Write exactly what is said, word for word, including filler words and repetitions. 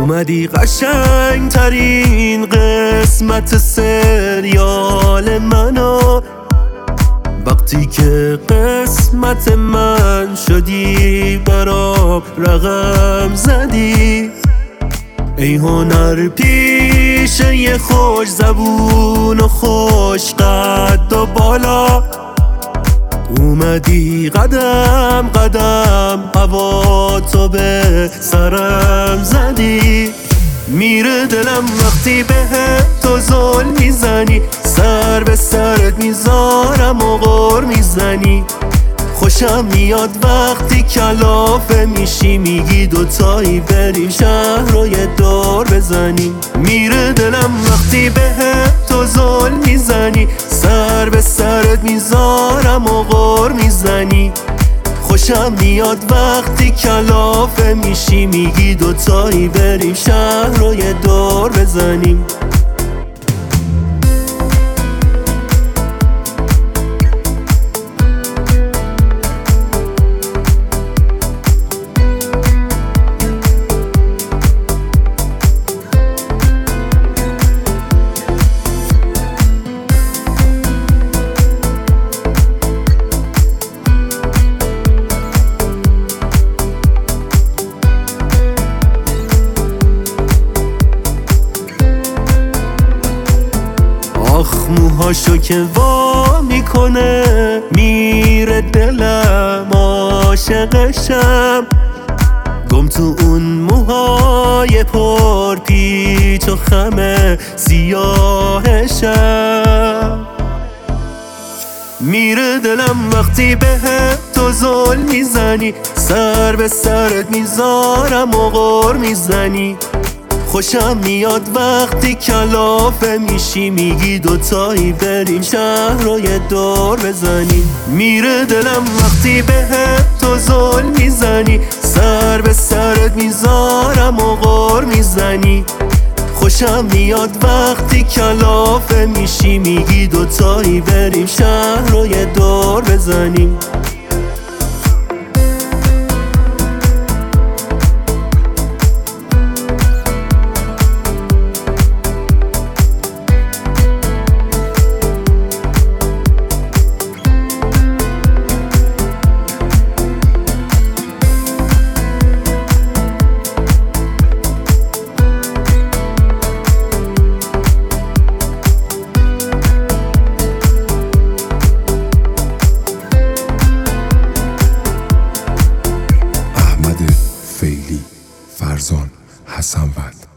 اومدی قشنگ ترین قسمت سریال منو، وقتی که قسمت من شدی برام رقم زدی. ای هنر پیشه ی خوش زبون و خوش قد و بالا، اومدی قدم قدم هوا تو به سرم زدی. میره دلم وقتی به تو زل میزنی، سر به سرت میذارم و غر میزنی. خوشم میاد وقتی کلافه میشی، میگی دوتایی بریم شهر رو یه دور بزنیم. میره دلم وقتی به تو زل میزنی، سر به سرت میذارم و غر میزنی. خوشم میاد وقتی کلافه میشی، میگی دوتایی بریم شهر رو یه دور بزنیم. آخ موهاشو که وا میکنه، میره دلم عاشقشم. گم تو اون موهای پر پیچ و خم سیاهشم. میره دلم وقتی به تو زل میزنی، سر به سرت میذارم و غر میزنی. خوشم میاد وقتی کلافه میشی، میگی دوتایی بریم شهر رو یه دور بزنیم. میره دلم وقتی به تو زل میزنی، سر به سرت میذارم و غر میزنی. خوشم میاد وقتی کلافه میشی، میگی دوتایی بریم شهر رو یه دور بزنیم. فیلی، فرزان، حسن‌ود.